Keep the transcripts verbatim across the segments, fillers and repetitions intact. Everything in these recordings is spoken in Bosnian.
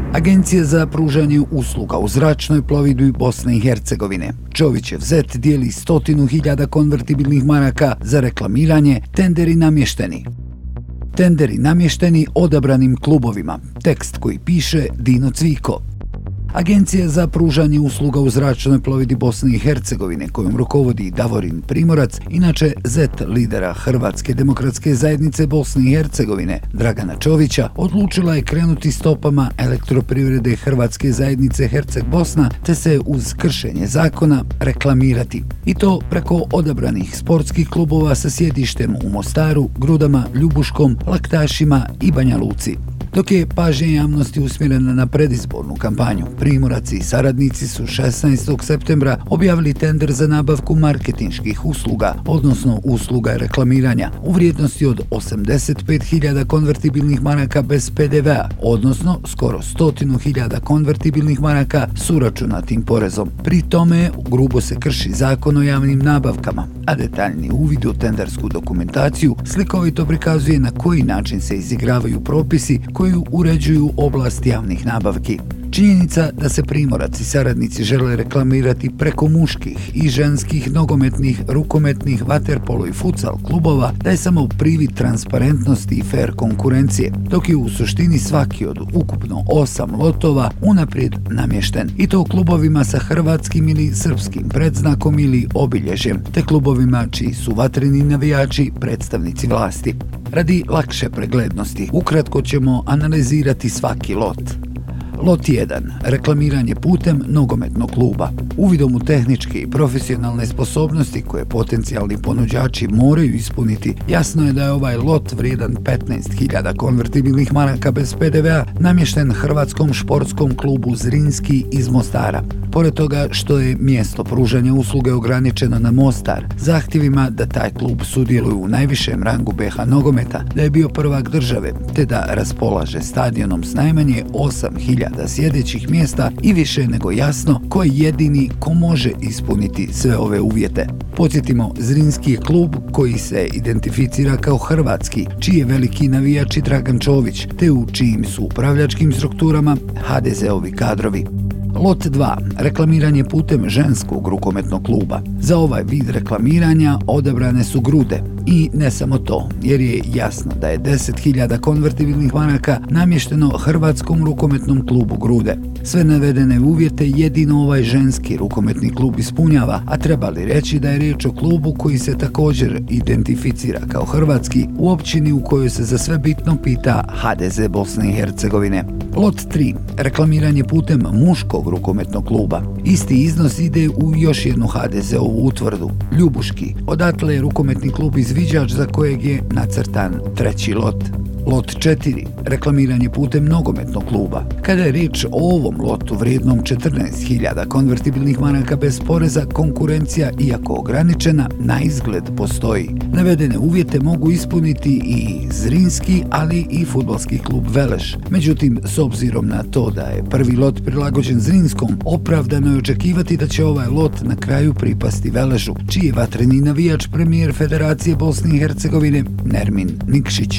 Agencija za pružanje usluga u zračnoj plovidbi Bosne i Hercegovine. Čovićev zet dijeli stotinu hiljada konvertibilnih maraka za reklamiranje, tenderi namješteni. Tenderi namješteni odabranim klubovima. Tekst koji piše Dino Cviko. Agencija za pružanje usluga u zračnoj plovidbi Bosne i Hercegovine, kojom rukovodi Davorin Primorac, inače zet lidera Hrvatske demokratske zajednice Bosne i Hercegovine, Dragana Čovića, odlučila je krenuti stopama elektroprivrede Hrvatske zajednice Herceg Bosna, te se uz kršenje zakona reklamirati. I to preko odabranih sportskih klubova sa sjedištem u Mostaru, Grudama, Ljubuškom, Laktašima i Banja Luci. Dok je pažnja javnosti usmjerena na predizbornu kampanju, Primorac i saradnici su šesnaestog septembra objavili tender za nabavku marketinških usluga, odnosno usluga reklamiranja, u vrijednosti od osamdeset pet hiljada konvertibilnih maraka bez pe de vea, odnosno skoro stotinu hiljada konvertibilnih maraka s uračunatim porezom. Pri tome grubo se krši zakon o javnim nabavkama, a detaljni uvid u tendersku dokumentaciju slikovito prikazuje na koji način se izigravaju propisi koji uređuju oblast javnih nabavki. Činjenica da se Primorac i saradnici žele reklamirati preko muških i ženskih nogometnih, rukometnih, vaterpolo i futsal klubova daje samo privid transparentnosti i fer konkurencije, dok je u suštini svaki od ukupno osam lotova unaprijed namješten, i to klubovima sa hrvatskim ili srpskim predznakom ili obilježjem, te klubovima čiji su vatreni navijači predstavnici vlasti. Radi lakše preglednosti, ukratko ćemo analizirati svaki lot. Lot jedan. Reklamiranje putem nogometnog kluba. Uvidom u tehničke i profesionalne sposobnosti koje potencijalni ponuđači moraju ispuniti, jasno je da je ovaj lot vrijedan petnaest hiljada konvertibilnih maraka bez pe de vea namješten Hrvatskom športskom klubu Zrinski iz Mostara. Pored toga što je mjesto pružanja usluge ograničeno na Mostar, zahtjevima da taj klub sudjeluje u najvišem rangu be ha nogometa, da je bio prvak države, te da raspolaže stadionom s najmanje osam hiljada sjedećih mjesta, i više nego jasno ko je jedini ko može ispuniti sve ove uvjete. Podsjetimo, Zrinski je klub koji se identificira kao hrvatski, čiji je veliki navijač i Dragan Čović, te u čijim su upravljačkim strukturama ha de zeovi kadrovi. Lot dva. Reklamiranje putem ženskog rukometnog kluba. Za ovaj vid reklamiranja odabrane su Grude. I ne samo to, jer je jasno da je deset hiljada konvertibilnih maraka namješteno Hrvatskom rukometnom klubu Grude. Sve navedene uvjete jedino ovaj ženski rukometni klub ispunjava, a treba li reći da je riječ o klubu koji se također identificira kao hrvatski u općini u kojoj se za sve bitno pita ha de ze Bosne i Hercegovine. Lot tri. Reklamiranje putem muškog rukometnog kluba. Isti iznos ide u još jednu ha de zeovu utvrdu, Ljubuški. Odatle je rukometni klub izviđač za kojeg je nacrtan treći lot. Lot četiri. Reklamiranje putem nogometnog kluba. Kada je riječ o ovom lotu vrijednom četrnaest hiljada konvertibilnih maraka bez poreza, konkurencija, iako ograničena, na izgled postoji. Navedene uvjete mogu ispuniti i Zrinski, ali i fudbalski klub Veleš. Međutim, s obzirom na to da je prvi lot prilagođen Zrinskom, opravdano je očekivati da će ovaj lot na kraju pripasti Veležu, čiji je vatreni navijač premijer Federacije Bosne i Hercegovine Nermin Nikšić.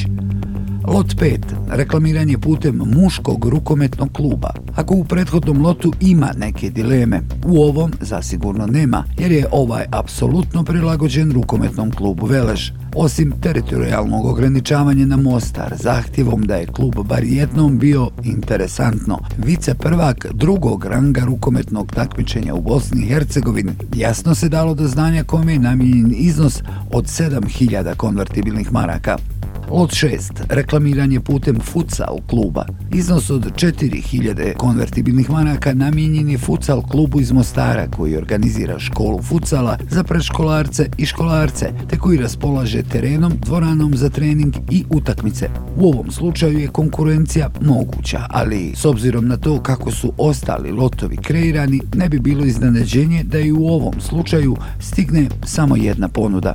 Lot pet. Reklamiranje putem muškog rukometnog kluba. Ako u prethodnom lotu ima neke dileme, u ovom zasigurno nema, jer je ovaj apsolutno prilagođen rukometnom klubu Velež. Osim teritorijalnog ograničavanja na Mostar, zahtjevom da je klub bar jednom bio interesantno vice prvak drugog ranga rukometnog takmičenja u Bosni i Hercegovini, jasno se dalo do znanja kome je namijenjen iznos od sedam hiljada konvertibilnih maraka. Lot šest. Reklamiranje putem futsal kluba. Iznos od četiri hiljade konvertibilnih maraka namijenjen je futsal klubu iz Mostara, koji organizira školu futsala za predškolarce i školarce, te koji raspolaže terenom, dvoranom za trening i utakmice. U ovom slučaju je konkurencija moguća, ali s obzirom na to kako su ostali lotovi kreirani, ne bi bilo iznenađenje da i u ovom slučaju stigne samo jedna ponuda.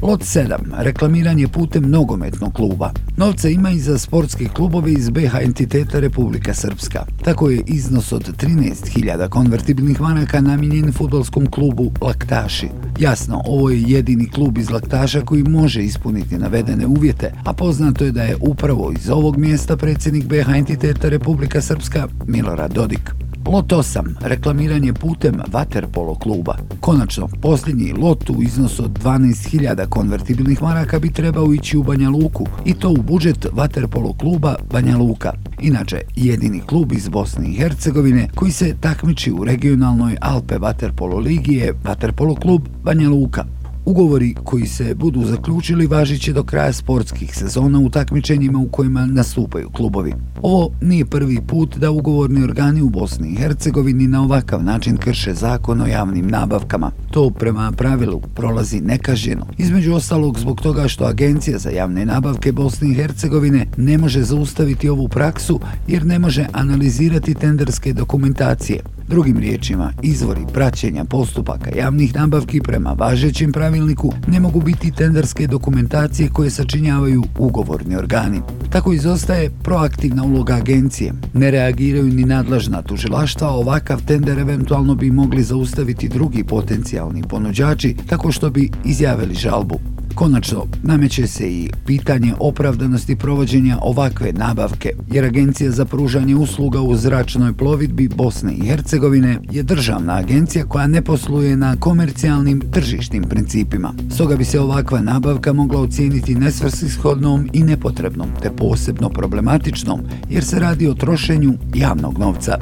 Lot sedam. Reklamiranje putem nogometnog kluba. Novca ima i za sportske klubove iz B H entiteta Republika Srpska. Tako je iznos od trinaest hiljada konvertibilnih maraka namijenjen fudbalskom klubu Laktaši. Jasno, ovo je jedini klub iz Laktaša koji može ispuniti navedene uvjete, a poznato je da je upravo iz ovog mjesta predsjednik B H entiteta Republika Srpska Milorad Dodik. Lot osam. Reklamiranje putem vaterpolo kluba. Konačno, posljednji lot u iznosu od dvanaest hiljada konvertibilnih maraka bi trebao ići u Banja Luku i to u budžet vaterpolo kluba Banja Luka. Inače, jedini klub iz Bosne i Hercegovine koji se takmiči u regionalnoj Alpe vaterpolo ligi je vaterpolo klub Banja Luka. Ugovori koji se budu zaključili važit će do kraja sportskih sezona u takmičenjima u kojima nastupaju klubovi. Ovo nije prvi put da ugovorni organi u Bosni i Hercegovini na ovakav način krše zakon o javnim nabavkama. To prema pravilu prolazi nekažnjeno. Između ostalog zbog toga što Agencija za javne nabavke Bosne i Hercegovine ne može zaustaviti ovu praksu jer ne može analizirati tenderske dokumentacije. Drugim riječima, izvori praćenja postupaka javnih nabavki prema važećem pravilniku ne mogu biti tenderske dokumentacije koje sačinjavaju ugovorni organi. Tako izostaje proaktivna uloga agencije. Ne reagiraju ni nadležna tužilaštva, ovakav tender eventualno bi mogli zaustaviti drugi potencijalni ponuđači tako što bi izjavili žalbu. Konačno, nameće se i pitanje opravdanosti provođenja ovakve nabavke, jer Agencija za pružanje usluga u zračnoj plovidbi Bosne i Hercegovine je državna agencija koja ne posluje na komercijalnim tržišnim principima. Stoga bi se ovakva nabavka mogla ocijeniti nesvrsishodnom i nepotrebnom, te posebno problematičnom, jer se radi o trošenju javnog novca.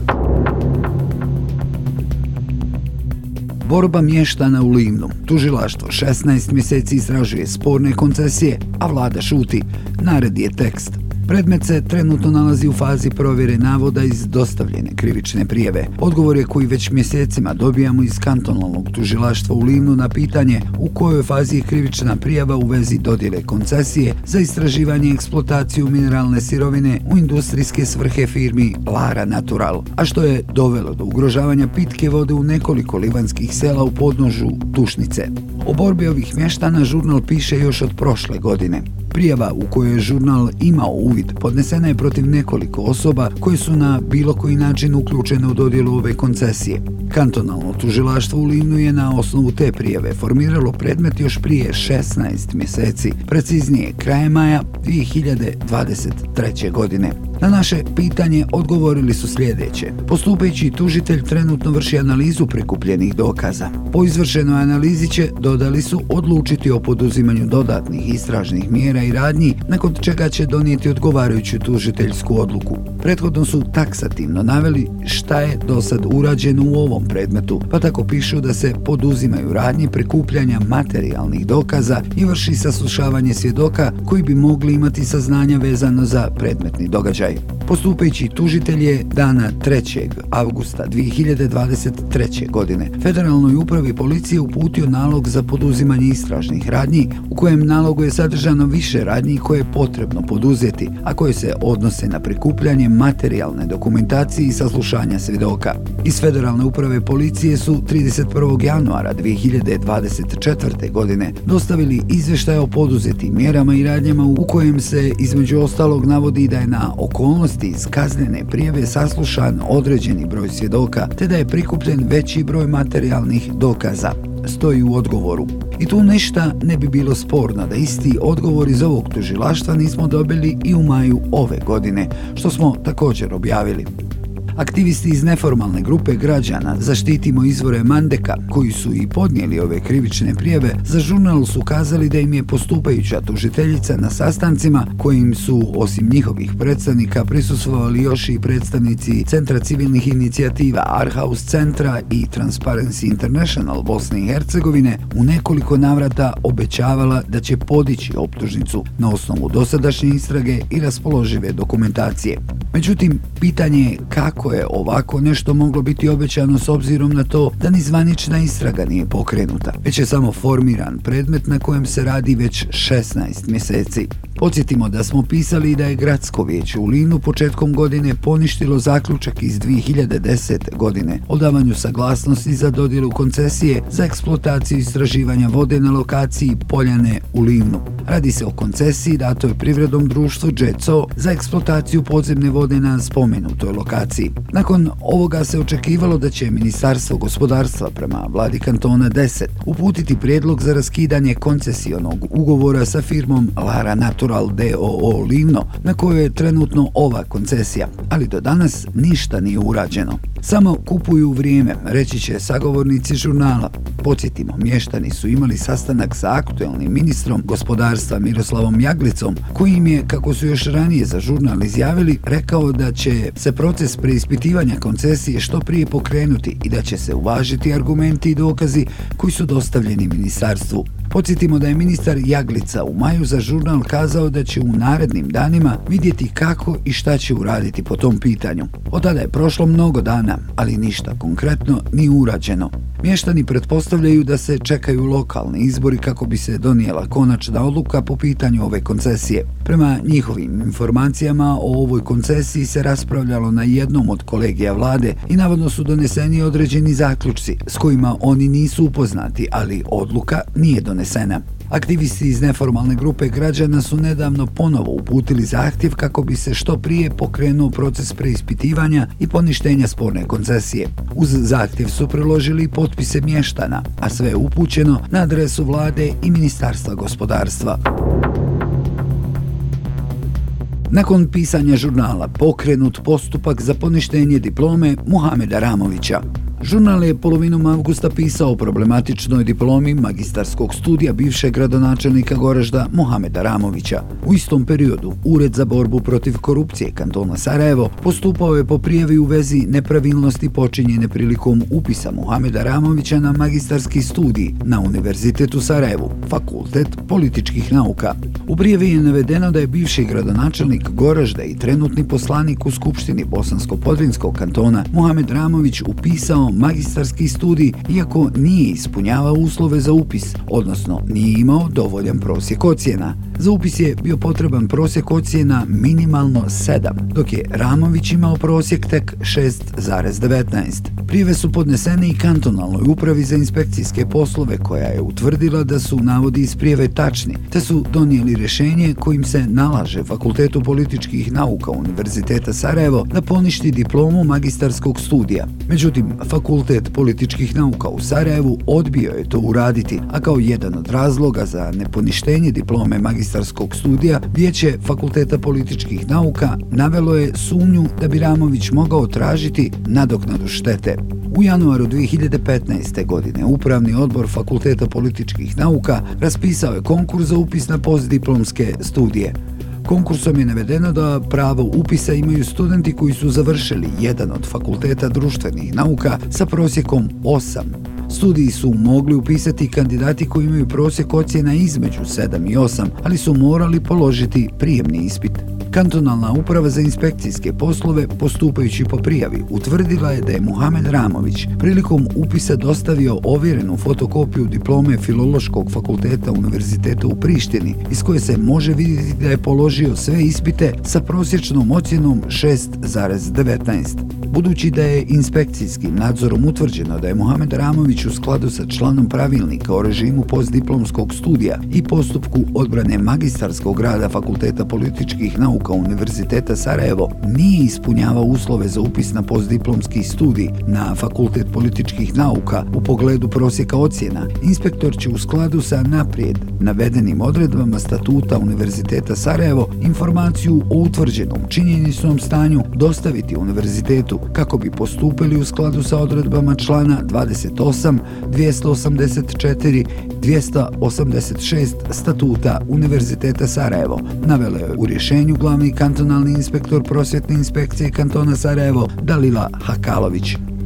Borba mještana u Livnu. Tužilaštvo šesnaest mjeseci istražuje sporne koncesije, a vlada šuti. Naredi je tekst. Predmet se trenutno nalazi u fazi provjere navoda iz dostavljene krivične prijave. Odgovor je koji već mjesecima dobijamo iz kantonalnog tužilaštva u Livnu na pitanje u kojoj fazi je krivična prijava u vezi dodjele koncesije za istraživanje i eksploataciju mineralne sirovine u industrijske svrhe firmi Lara Natural, a što je dovelo do ugrožavanja pitke vode u nekoliko livanskih sela u podnožju Tušnice. O borbi ovih mještana žurnal piše još od prošle godine. Prijava u kojoj je žurnal imao uvid podnesena je protiv nekoliko osoba koje su na bilo koji način uključene u dodjelu ove koncesije. Kantonalno tužilaštvo u Livnu je na osnovu te prijave formiralo predmet još prije šesnaest mjeseci, preciznije krajem maja dvije hiljade dvadeset treće godine. Na naše pitanje odgovorili su sljedeće. Postupajući tužitelj trenutno vrši analizu prikupljenih dokaza. Po izvršenoj analizi će, dodali su, odlučiti o poduzimanju dodatnih istražnih mjera i radnji, nakon čega će donijeti odgovarajuću tužiteljsku odluku. Prethodno su taksativno naveli šta je do sad urađeno u ovom predmetu, pa tako pišu da se poduzimaju radnje prikupljanja materijalnih dokaza i vrši saslušavanje svjedoka koji bi mogli imati saznanja vezano za predmetni događaj. Postupajući tužitelj je dana trećeg avgusta dvije hiljade dvadeset treće. godine Federalnoj upravi policije uputio nalog za poduzimanje istražnih radnji, u kojem nalogu je sadržano više radnji koje je potrebno poduzeti, a koje se odnose na prikupljanje materijalne dokumentacije i saslušanja svjedoka. Iz Federalne uprave policije su trideset prvog januara dvije hiljade dvadeset četvrte. godine dostavili izvještaj o poduzetim mjerama i radnjama u kojem se između ostalog navodi da je na okolnosti iz kaznene prijave saslušan određeni broj svjedoka, te da je prikupljen veći broj materijalnih dokaza, stoji u odgovoru. I tu ništa ne bi bilo sporno da isti odgovor iz ovog tužilaštva nismo dobili i u maju ove godine, što smo također objavili. Aktivisti iz neformalne grupe građana Zaštitimo izvore Mandeka, koji su i podnijeli ove krivične prijave, za žurnal su kazali da im je postupajuća tužiteljica na sastancima kojim su, osim njihovih predstavnika, prisustvovali još i predstavnici Centra civilnih inicijativa Arhaus centra i Transparency International Bosne i Hercegovine, u nekoliko navrata obećavala da će podići optužnicu na osnovu dosadašnje istrage i raspoložive dokumentacije. Međutim, pitanje je kako je ovako nešto moglo biti obećano s obzirom na to da ni zvanična istraga nije pokrenuta, već je samo formiran predmet na kojem se radi već šesnaest mjeseci. Podsjetimo da smo pisali da je Gradsko vijeće u Livnu početkom godine poništilo zaključak iz dvije hiljade desete. godine o davanju saglasnosti za dodjelu koncesije za eksploataciju istraživanja vode na lokaciji Poljane u Livnu. Radi se o koncesiji datoj privrednom društvu Đ C O za eksploataciju podzemne vode na spomenutoj lokaciji. Nakon ovoga se očekivalo da će Ministarstvo gospodarstva prema vladi kantona deset uputiti prijedlog za raskidanje koncesionog ugovora sa firmom Lara Natural d o o Livno, na kojoj je trenutno ova koncesija, ali do danas ništa nije urađeno. Samo kupuju vrijeme, reći će sagovornici žurnala. Podsjetimo, mještani su imali sastanak sa aktuelnim ministrom gospodarstva Miroslavom Jaglicom, koji im je, kako su još ranije za žurnal izjavili, rekao da će se proces preispitivanja koncesije što prije pokrenuti i da će se uvažiti argumenti i dokazi koji su dostavljeni ministarstvu. Podsjetimo da je ministar Jaglica u maju za žurnal kazao da će u narednim danima vidjeti kako i šta će uraditi po tom pitanju. Od tada je prošlo mnogo dana, ali ništa konkretno nije urađeno. Mještani pretpostavljaju da se čekaju lokalni izbori kako bi se donijela konačna odluka po pitanju ove koncesije. Prema njihovim informacijama o ovoj koncesiji se raspravljalo na jednom od kolegija vlade i navodno su doneseni određeni zaključci s kojima oni nisu upoznati, ali odluka nije donesena. Aktivisti iz neformalne grupe građana su nedavno ponovo uputili zahtjev kako bi se što prije pokrenuo proces preispitivanja i poništenja sporne koncesije. Uz zahtjev su priložili potpise mještana, a sve je upućeno na adresu vlade i Ministarstva gospodarstva. Nakon pisanja žurnala pokrenut postupak za poništenje diplome Muhameda Ramovića. Žurnal je polovinom avgusta pisao o problematičnoj diplomi magistarskog studija bivšeg gradonačelnika Goražda Muhameda Ramovića. U istom periodu Ured za borbu protiv korupcije kantona Sarajevo postupao je po prijavi u vezi nepravilnosti počinjene prilikom upisa Muhameda Ramovića na magistarski studij na Univerzitetu Sarajevu, Fakultet političkih nauka. U prijavi je navedeno da je bivši gradonačelnik Goražda i trenutni poslanik u Skupštini Bosansko-Podrinjskog kantona Muhamed Ramović upisao magistarski studij iako nije ispunjavao uslove za upis, odnosno nije imao dovoljan prosjek ocjena. Za upis je bio potreban prosjek ocjena minimalno sedam, dok je Ramović imao prosjek tek šest zarez devetnaest. Prijave su podnesene i kantonalnoj upravi za inspekcijske poslove koja je utvrdila da su navodi iz prijave tačni, te su donijeli rješenje kojim se nalaže Fakultetu političkih nauka Univerziteta Sarajevo da poništi diplomu magistarskog studija. Međutim, Fakultet političkih nauka u Sarajevu odbio je to uraditi, a kao jedan od razloga za neponištenje diplome magistarskog studija Vijeće Fakulteta političkih nauka navelo je sumnju da bi Ramović mogao tražiti nadoknadu štete. U januaru dvije hiljade petnaeste. godine Upravni odbor Fakulteta političkih nauka raspisao je konkurs za upis na postdiplomske studije. Konkursom je navedeno da pravo upisa imaju studenti koji su završili jedan od fakulteta društvenih nauka sa prosjekom osam. Studiji su mogli upisati kandidati koji imaju prosjek ocjena između sedam i osam, ali su morali položiti prijemni ispit. Kantonalna uprava za inspekcijske poslove, postupajući po prijavi, utvrdila je da je Muhamed Ramović prilikom upisa dostavio ovjerenu fotokopiju diplome Filološkog fakulteta Univerziteta u Prištini, iz koje se može vidjeti da je položio sve ispite sa prosječnom ocjenom šest zarez devetnaest. Budući da je inspekcijskim nadzorom utvrđeno da je Muhamed Ramović u skladu sa članom pravilnika o režimu postdiplomskog studija i postupku odbrane magistarskog rada Fakulteta političkih nauka Univerziteta Sarajevo nije ispunjavao uslove za upis na postdiplomski studij na Fakultet političkih nauka u pogledu prosjeka ocjena, inspektor će u skladu sa naprijed navedenim odredbama statuta Univerziteta Sarajevo informaciju o utvrđenom činjeničnom stanju dostaviti univerzitetu kako bi postupili u skladu sa odredbama člana dvadeset osam, dvjesto osamdeset četiri, dvjesto osamdeset šest statuta Univerziteta Sarajevo, navela je u rješenju glavni kantonalni inspektor prosvjetne inspekcije kantona Sarajevo Dalila Hakalović.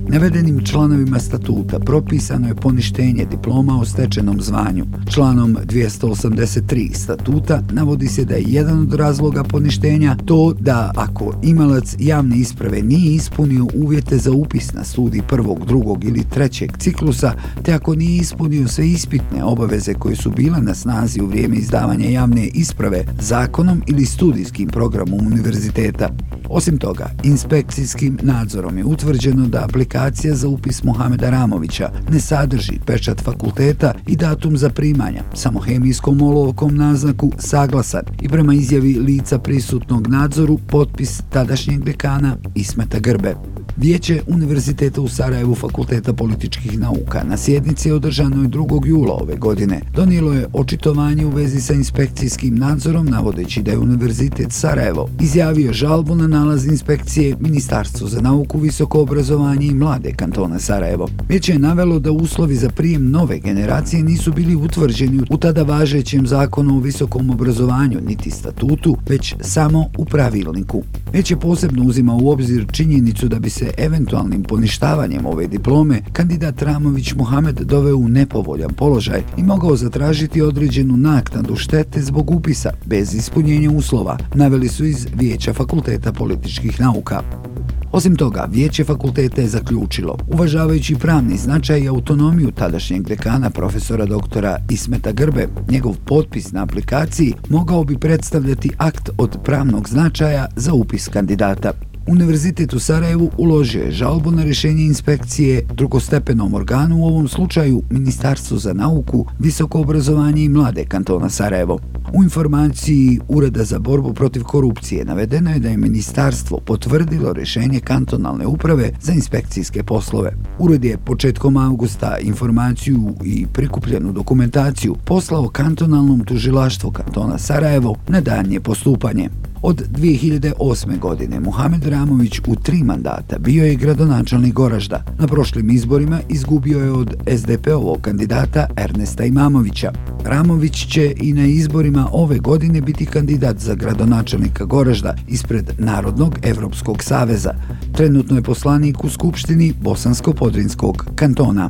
Navedenim članovima statuta propisano je poništenje diploma o stečenom zvanju. Članom dvjesto osamdeset tri statuta navodi se da je jedan od razloga poništenja to da ako imalac javne isprave nije ispunio uvjete za upis na studij prvog, drugog ili trećeg ciklusa, te ako nije ispunio sve ispitne obaveze koje su bile na snazi u vrijeme izdavanja javne isprave zakonom ili studijskim programom univerziteta. Osim toga, inspekcijskim nadzorom je utvrđeno da aplikacija za upis Muhameda Ramovića ne sadrži pečat fakulteta i datum zaprimanja, samo hemijskom olovkom naznaku saglasan i prema izjavi lica prisutnog nadzoru potpis tadašnjeg dekana Ismeta Grbe. Vijeće Univerziteta u Sarajevu Fakulteta političkih nauka na sjednici održanoj drugog jula ove godine donijelo je očitovanje u vezi sa inspekcijskim nadzorom, navodeći da je Univerzitet Sarajevo izjavio žalbu na nalaz inspekcije Ministarstvu za nauku, visoko obrazovanje i mlade kantona Sarajevo. Vijeće je navelo da uslovi za prijem nove generacije nisu bili utvrđeni u tada važećem zakonu o visokom obrazovanju niti statutu, već samo u pravilniku. Vijeće posebno uzima u obzir činjenicu da bi se eventualnim poništavanjem ove diplome kandidat Ramović Muhamed doveo u nepovoljan položaj i mogao zatražiti određenu naknadu štete zbog upisa bez ispunjenja uslova, naveli su iz Vijeća Fakulteta političkih nauka. Osim toga, Vijeće fakulteta je zaključilo, uvažavajući pravni značaj i autonomiju tadašnjeg dekana profesora doktora Ismeta Grbe, njegov potpis na aplikaciji mogao bi predstavljati akt od pravnog značaja za upis kandidata. Univerzitet u Sarajevu uložio je žalbu na rješenje inspekcije drugostepenom organu, u ovom slučaju Ministarstvu za nauku, visoko obrazovanje i mlade kantona Sarajevo. U informaciji Ureda za borbu protiv korupcije navedeno je da je ministarstvo potvrdilo rješenje kantonalne uprave za inspekcijske poslove. Ured je početkom avgusta informaciju i prikupljenu dokumentaciju poslao kantonalnom tužilaštvu kantona Sarajevo na daljnje postupanje. Od dvije hiljade osme. godine Muhamed Ramović u tri mandata bio je gradonačelnik Goražda. Na prošlim izborima izgubio je od es de pe-ovog kandidata Ernesta Imamovića. Ramović će i na izborima ove godine biti kandidat za gradonačelnika Goražda ispred Narodnog Evropskog saveza. Trenutno je poslanik u Skupštini Bosansko-Podrinjskog kantona.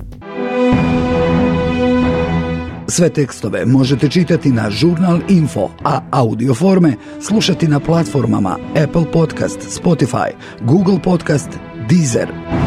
Sve tekstove možete čitati na Žurnal Info, a audio forme slušati na platformama Apple Podcast, Spotify, Google Podcast, Deezer.